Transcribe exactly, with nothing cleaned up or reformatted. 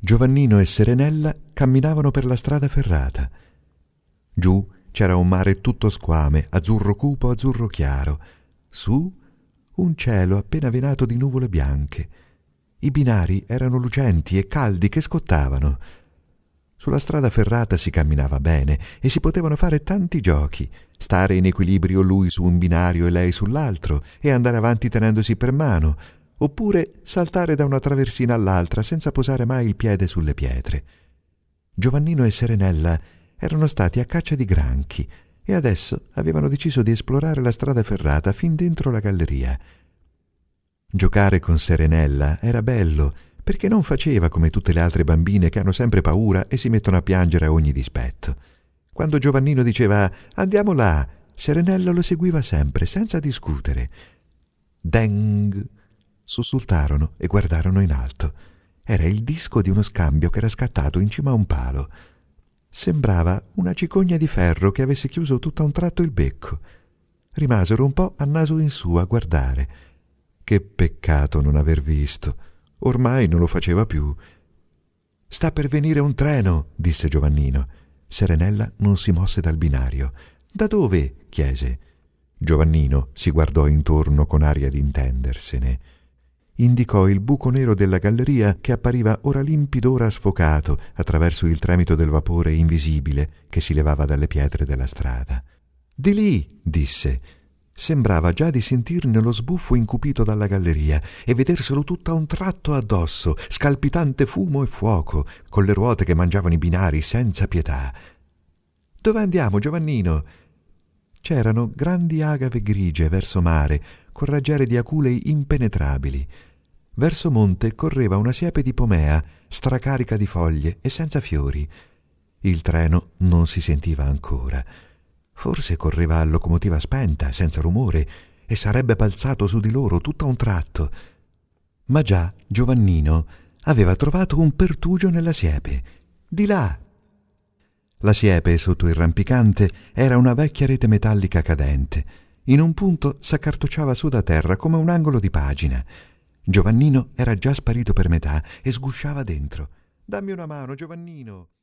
Giovannino e Serenella camminavano per la strada ferrata. Giù c'era un mare tutto squame, azzurro cupo, azzurro chiaro. Su un cielo appena venato di nuvole bianche. I binari erano lucenti e caldi che scottavano. Sulla strada ferrata si camminava bene e si potevano fare tanti giochi, stare in equilibrio lui su un binario e lei sull'altro e andare avanti tenendosi per mano, oppure saltare da una traversina all'altra senza posare mai il piede sulle pietre. Giovannino e Serenella erano stati a caccia di granchi e adesso avevano deciso di esplorare la strada ferrata fin dentro la galleria. Giocare con Serenella era bello, perché non faceva come tutte le altre bambine che hanno sempre paura e si mettono a piangere a ogni dispetto. Quando Giovannino diceva «andiamo là», Serenella lo seguiva sempre, senza discutere. «Deng!» sussultarono e guardarono in alto. Era il disco di uno scambio che era scattato in cima a un palo. Sembrava una cicogna di ferro che avesse chiuso tutto a un tratto il becco. Rimasero un po' a naso in su a guardare. Che peccato non aver visto. Ormai non lo faceva più. «Sta per venire un treno», disse Giovannino. Serenella non si mosse dal binario. «Da dove?» chiese. Giovannino si guardò intorno con aria di intendersene. Indicò il buco nero della galleria che appariva ora limpido ora sfocato attraverso il tremito del vapore invisibile che si levava dalle pietre della strada. «Di lì», disse. Sembrava già di sentirne lo sbuffo incupito dalla galleria e vederselo tutto a un tratto addosso, scalpitante fumo e fuoco, con le ruote che mangiavano i binari senza pietà. «Dove andiamo, Giovannino?» C'erano grandi agave grigie verso mare, con raggiere di aculei impenetrabili. Verso monte correva una siepe di pomea, stracarica di foglie e senza fiori. Il treno non si sentiva ancora. Forse correva a locomotiva spenta, senza rumore, e sarebbe balzato su di loro tutto a un tratto. Ma già Giovannino aveva trovato un pertugio nella siepe. Di là! La siepe, sotto il rampicante, era una vecchia rete metallica cadente. In un punto s'accartocciava su da terra come un angolo di pagina. Giovannino era già sparito per metà e sgusciava dentro. «Dammi una mano, Giovannino!»